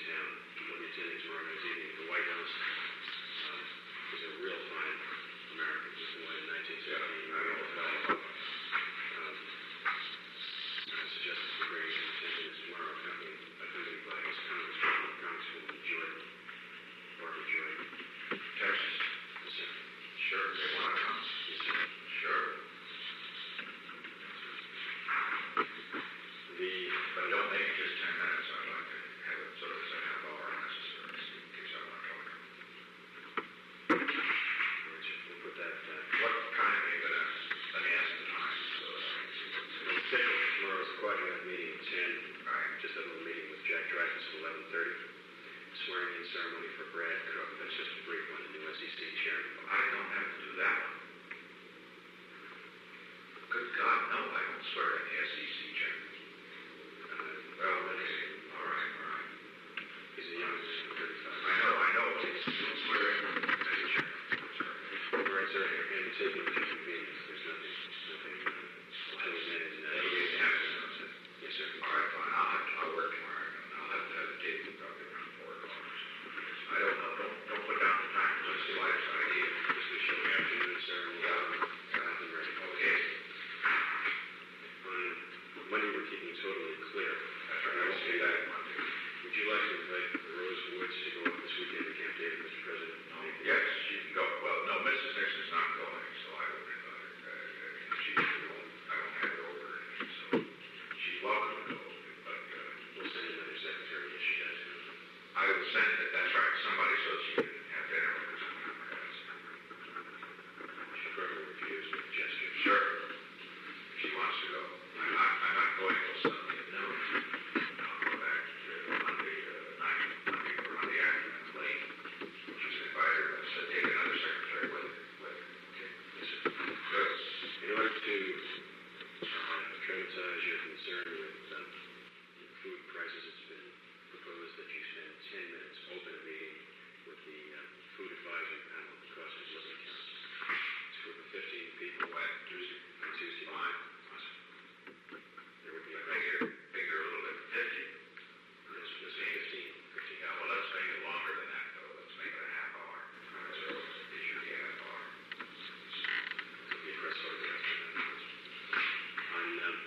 town will be attending tomorrow night's evening at the White House. He's a real fine American, just born in 1917. I suggest Mr. Gray in attendance tomorrow, accompanied by his Congressman Jordan, Barbara Jordan. Texas. Yes, sir. Sure, they want to come. Yes, sir. Sure. But don't make it just 10 minutes. I'd like to have it sort of as a half hour necessary, in case I want to talk. We'll put that. What kind of thing? Let me ask the time. So the schedule for tomorrow's quadrant meeting at 10. Right. Just a little meeting with Jack Dreyfus at 11:30. Swearing in ceremony for Brad Cook. That's just a brief one, the new SEC chairman. I don't have to do that one. Good God, no, I don't swear in the SEC chairman. Well, okay. All right. He's a young man, 35. I know, but he's still swearing in the chairman. All right, sir, and taking the convenience. There's nothing highly managed in that. That'll be the afternoon. Yes, sir. All right, fine. I'll work tomorrow. I'll have to have the table probably around 4 o'clock. I don't know. Don't put down the time. Let's see wife's idea. Just to show the afternoon, sir. Nothing ready. Okay. On Monday, we're keeping totally clear. That's right. I will see that Monday. Would you like to invite Rose Woods to go up this weekend to Camp David, Mr. President? Yes, she can go. Well, no, Mrs. Nixon's not going, so I would invite her. I don't have her over, so she's welcome to go. But We'll send another secretary if she does. I will send it. That's right. Somebody so she can have dinner with her. She probably refused with a gesture. Sure. She wants to go. I'm not going till Sunday at noon. I'll go back to Monday night, Monday afternoon late. She's invited. I said, take another secretary with her. Okay. Yes, sir. Good. In order to dramatize your concern with food prices, it's been proposed that you spend 10 minutes, open a meeting with the Food Advisory Panel, the cost of living accounts. It's for the 15 people. When? Tuesday? On Tuesday. Fine. Awesome. There would be a Make it a little bit 50. Let's say 15. Yeah, well, let's make it longer than that, though. Let's make it a half hour. So it should be a half hour. It'll be a press photograph for that. On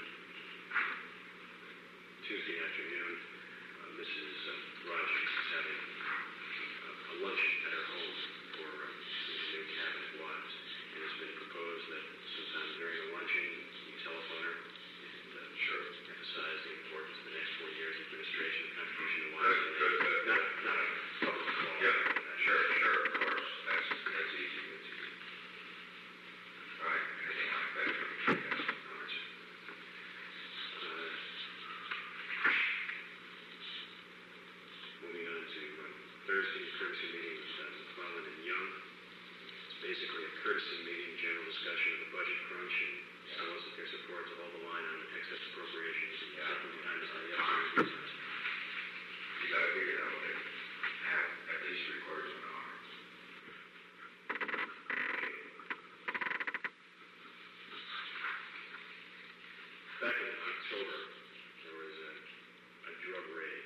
Tuesday afternoon, Mrs. Rogers is having a luncheon at her home for the new cabinet wives. And it's been proposed that sometime during the luncheon, you telephone her and emphasize the importance of the next 4 years administration of contribution to wives. Good. Not a public call. Yeah, sure, of course. That's easy. Right, anything like that. Yes. All right, sir. Moving on to Thursday's courtesy meeting with McClellan and Young. It's basically a courtesy meeting, general discussion of the budget crunch, and solicit their support to hold the line on excess appropriations and taking behind us on the upgrade. You gotta figure out what they have at least 3/4 of an hour. Back in October, there was a drug raid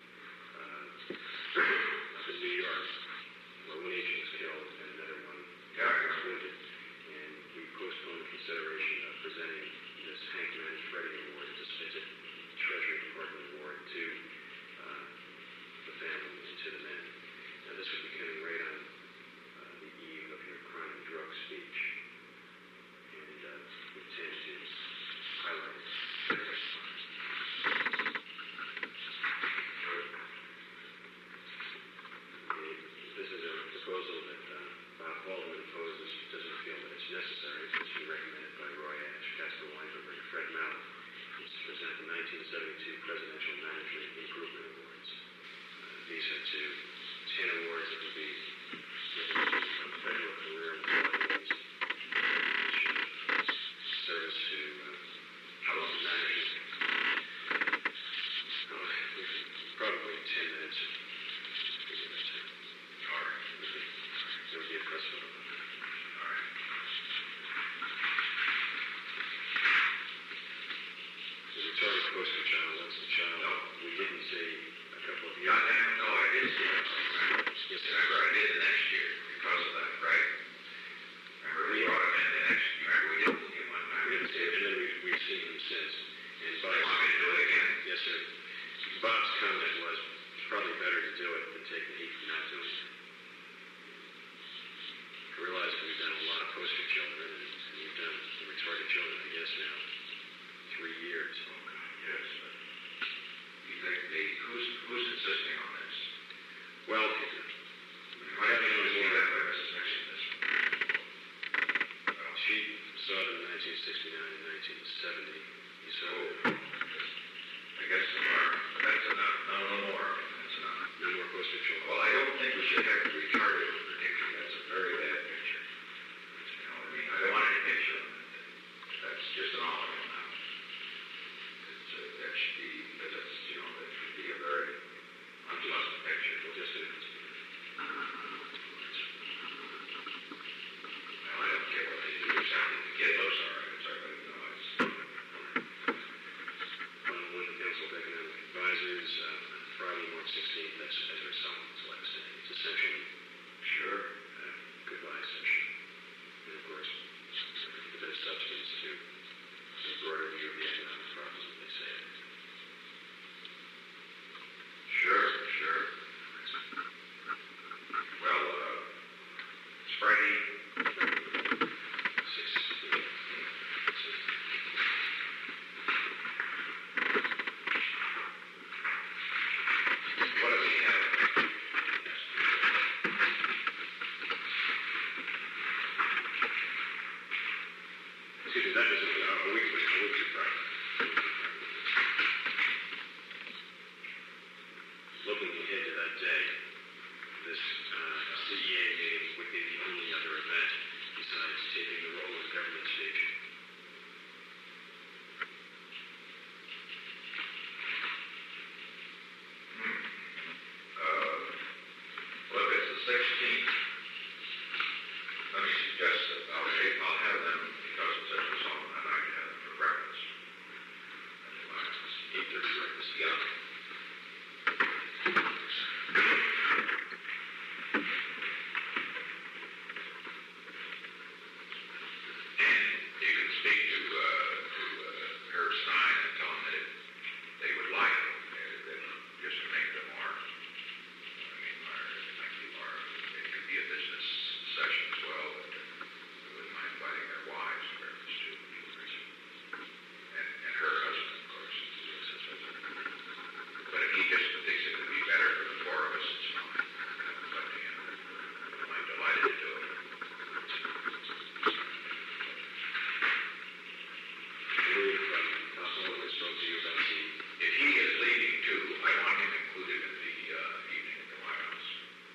up in New York, where one agent was killed and another one was wounded. And we postponed consideration of presenting this Hank Manfredi Award, it's a Treasury Department award to the family and to the men. Now this would be coming right on the eve of your crime and drug speech. And we intend to highlight this is a proposal that Bob Baldwin opposes, doesn't feel that it's necessary, since he recommended by Roy Ash, Casper Weinberg, and Fred Mallett. It's to present the 1972 Presidential Management Improvement Awards. These are 10 awards that will be given to federal career employees, service to housing managers. Probably 10 minutes. All right. There will be a press photo. All right. The retarded poster child, that's the child. No. We didn't say couple of Yeah, years. no, I did see it. Yes, sir. Remember, I did the next year because of that, right? Remember, we brought him in the next, you remember, we didn't see him one time. We didn't see it, and then we've seen him since. And So you want me to do it again? yes, sir. Bob's comment was, it's probably better to do it than take the heat from not doing it. I realize we've done a lot of poster children, and we've done the retarded children, I guess, now 3 years. Oh, God, yes. Who's insisting on this? Well, Why didn't you see that by Mrs. Nixon this one? she saw it in 1969 and 1970. You saw it. I guess that's enough. No more. That's enough. No more poster children. Well, I don't think we should have to retard it in particular. That's a very bad picture. You know what I mean? I don't want any picture of it. That's just an olive now. That should be, that's, you know, that should be a very unpleasant picture. We'll just do it. Well, I don't care what they do. The kid looks all right. It's all right. You know, it's, One of the Council of Economic Advisors, Friday, March 16th, that's Ezra Solomon's last day. It's essentially sure. a goodbye session. And of course, a bit of substance to the broader view of the economic problems that they say. Sure. Well, it's Friday. 16th. What do we have? Excuse me, that was a week Friday. Looking ahead to that day, this CEA meeting would be the only other event besides taking the role of government station. Well, if it's the 16th, let me suggest that I'll have them, because it's such a song, I'd like to have them for breakfast. At the Lions. 8:30 breakfast. Yeah. And you can speak to Herb Stein and tell him that if they would like that just to make them more, I mean, it could be a business session as well. I wouldn't mind inviting their wives to breakfast too. And her husband, of course. But if he just thinks it would be better for the four of us, it's fine. It's up to him. I'm delighted to do it. If he is leaving too, I want him included in the evening at the White House.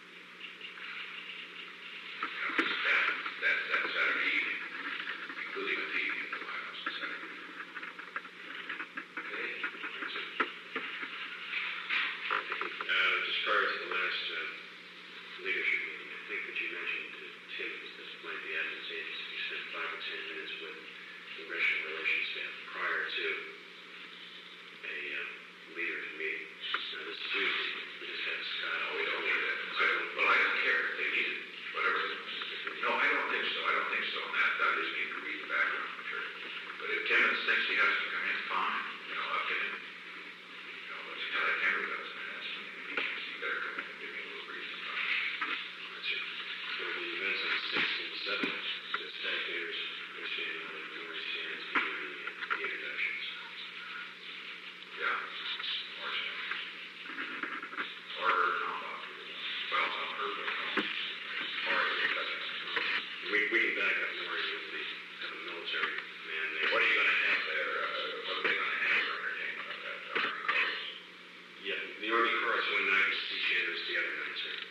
That Saturday evening, including at the evening at the White House on Saturday. Okay? Just prior to the last leadership meeting, I think that you mentioned to Tim that it might be advantageous if you spent 5 or 10 minutes with congressional relations staff prior to a leaders meeting. Now this Tuesday, we just had Scott. We don't need that. I don't care if they need it. Whatever. No, I don't think so. And that is need to read the background material. But if Timmons thinks he has to come in, fine. You know, up to him. You know, let's tell that Henry does. And that's when he thinks he better come in and give me a little reason of time. That's it. So the events on the 6th and 7th, the spectators understanding how the memory stands between the introductions. Yeah. Or Tombach. Well, not her, but no. Or We can back up more with the have a military man there. what are you going to have there? What are they going to have for entertainment of that Army Corps? Yeah, the Army Corps one night, Sea Channers the other night, sir.